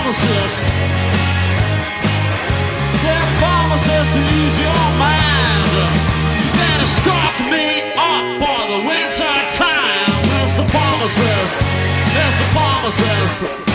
pharmacist. Yeah, pharmacist to ease your mind. You better stock me up for the winter time. There's the pharmacist. There's the pharmacist.